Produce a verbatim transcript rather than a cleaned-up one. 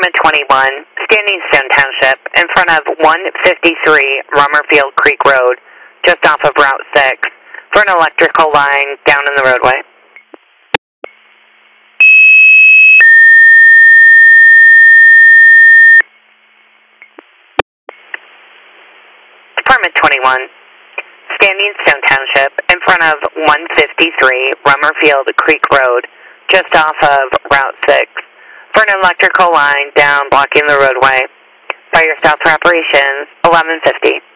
Department twenty-one, Standing Stone Township, in front of one fifty-three Rummerfield Creek Road, just off of Route six, for an electrical line down in the roadway. Department twenty-one, Standing Stone Township, in front of one fifty-three Rummerfield Creek Road, just off of Route six, for an electrical line down blocking the roadway. Fire stop for operations, eleven fifty.